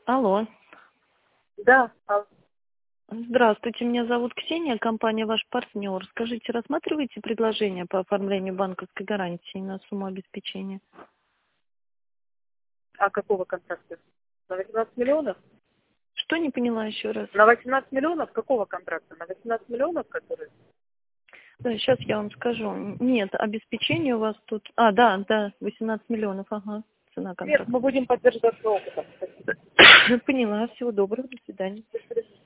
Алло. Да, Здравствуйте, меня зовут Ксения, компания «Ваш партнер». Скажите, рассматриваете предложение по оформлению банковской гарантии на сумму обеспечения? а какого контракта? На 18 миллионов? Что, не поняла еще раз? На 18 миллионов какого контракта? На 18 миллионов, которые? Да, сейчас я вам скажу. Нет, обеспечение у вас тут... да, 18 миллионов, ага, цена Нет, контракта. мы будем подтверждаться опытом. Поняла, всего доброго, до свидания.